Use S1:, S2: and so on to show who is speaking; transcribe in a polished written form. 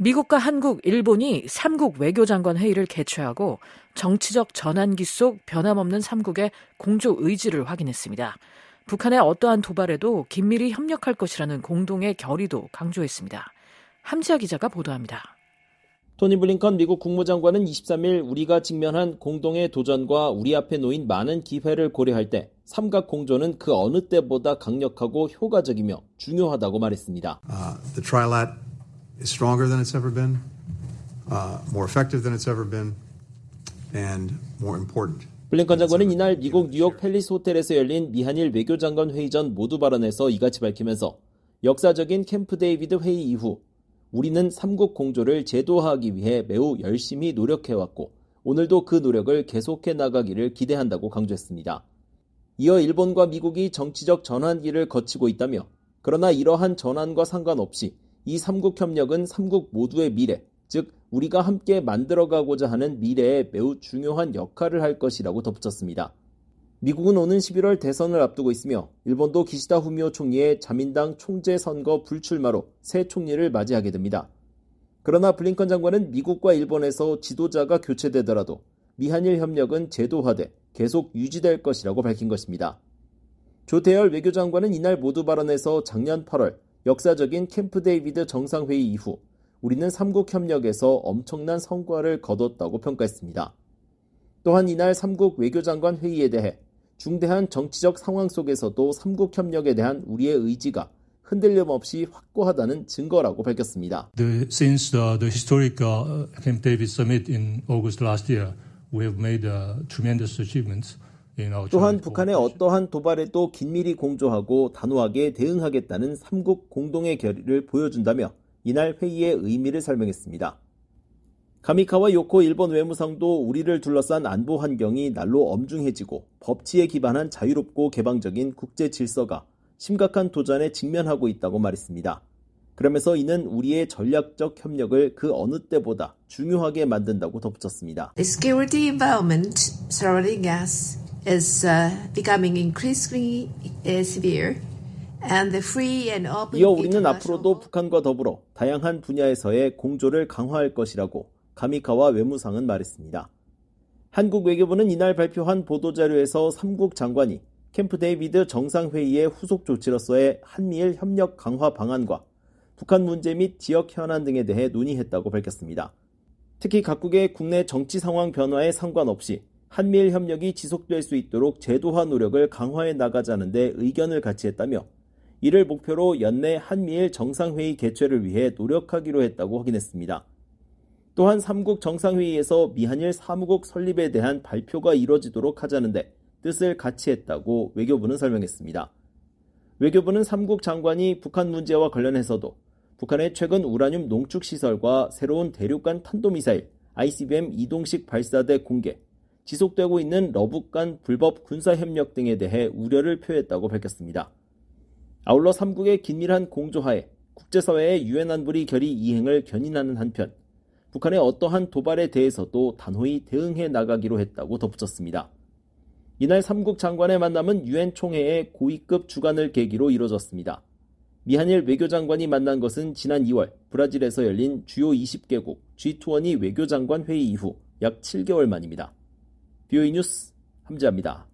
S1: 미국과 한국, 일본이 3국 외교장관 회의를 개최하고 정치적 전환기 속 변함없는 3국의 공조 의지를 확인했습니다. 북한의 어떠한 도발에도 긴밀히 협력할 것이라는 공동의 결의도 강조했습니다. 함지아 기자가 보도합니다.
S2: 토니 블링컨 미국 국무장관은 23일 우리가 직면한 공동의 도전과 우리 앞에 놓인 많은 기회를 고려할 때 삼각 공조는 그 어느 때보다 강력하고 효과적이며 중요하다고 말했습니다.
S3: The trilat is stronger than it's ever been, more effective than it's ever been, and more important.
S2: 블링컨 장관은 이날 미국 뉴욕 팰리스 호텔에서 열린 미한일 외교장관 회의 전 모두 발언에서 이같이 밝히면서 역사적인 캠프 데이비드 회의 이후 우리는 삼국 공조를 제도화하기 위해 매우 열심히 노력해왔고 오늘도 그 노력을 계속해 나가기를 기대한다고 강조했습니다. 이어 일본과 미국이 정치적 전환기를 거치고 있다며 그러나 이러한 전환과 상관없이 이 삼국 협력은 삼국 모두의 미래, 즉 우리가 함께 만들어가고자 하는 미래에 매우 중요한 역할을 할 것이라고 덧붙였습니다. 미국은 오는 11월 대선을 앞두고 있으며 일본도 기시다 후미오 총리의 자민당 총재 선거 불출마로 새 총리를 맞이하게 됩니다. 그러나 블링컨 장관은 미국과 일본에서 지도자가 교체되더라도 미한일 협력은 제도화돼 계속 유지될 것이라고 밝힌 것입니다. 조태열 외교장관은 이날 모두 발언에서 작년 8월 역사적인 캠프 데이비드 정상회의 이후 우리는 삼국 협력에서 엄청난 성과를 거뒀다고 평가했습니다. 또한 이날 삼국 외교장관 회의에 대해 중대한 정치적 상황 속에서도 삼국 협력에 대한 우리의 의지가 흔들림 없이 확고하다는 증거라고 밝혔습니다.
S4: Since the historic Camp David summit in August last year, we have made tremendous achievements.
S2: 또한 북한의 어떠한 도발에도 긴밀히 공조하고 단호하게 대응하겠다는 삼국 공동의 결의를 보여준다며 이날 회의의 의미를 설명했습니다. 가미카와 요코 일본 외무상도 우리를 둘러싼 안보 환경이 날로 엄중해지고 법치에 기반한 자유롭고 개방적인 국제 질서가 심각한 도전에 직면하고 있다고 말했습니다. 그러면서 이는 우리의 전략적 협력을 그 어느 때보다 중요하게 만든다고 덧붙였습니다.
S5: The security environment surrounding us is becoming increasingly severe.
S2: 이어 우리는 앞으로도 북한과 더불어 다양한 분야에서의 공조를 강화할 것이라고 가미카와 외무상은 말했습니다. 한국 외교부는 이날 발표한 보도자료에서 삼국 장관이 캠프 데이비드 정상회의의 후속 조치로서의 한미일 협력 강화 방안과 북한 문제 및 지역 현안 등에 대해 논의했다고 밝혔습니다. 특히 각국의 국내 정치 상황 변화에 상관없이 한미일 협력이 지속될 수 있도록 제도화 노력을 강화해 나가자는 데 의견을 같이 했다며 이를 목표로 연내 한미일 정상회의 개최를 위해 노력하기로 했다고 확인했습니다. 또한 3국 정상회의에서 미한일 사무국 설립에 대한 발표가 이뤄지도록 하자는데 뜻을 같이 했다고 외교부는 설명했습니다. 외교부는 3국 장관이 북한 문제와 관련해서도 북한의 최근 우라늄 농축시설과 새로운 대륙간 탄도미사일 ICBM 이동식 발사대 공개, 지속되고 있는 러북 간 불법 군사협력 등에 대해 우려를 표했다고 밝혔습니다. 아울러 3국의 긴밀한 공조하에 국제사회의 유엔 안보리 결의 이행을 견인하는 한편 북한의 어떠한 도발에 대해서도 단호히 대응해 나가기로 했다고 덧붙였습니다. 이날 3국 장관의 만남은 유엔 총회의 고위급 주관을 계기로 이뤄졌습니다. 미한일 외교장관이 만난 것은 지난 2월 브라질에서 열린 주요 20개국 G20 외교장관 회의 이후 약 7개월 만입니다. BOE 뉴스 함지아입니다.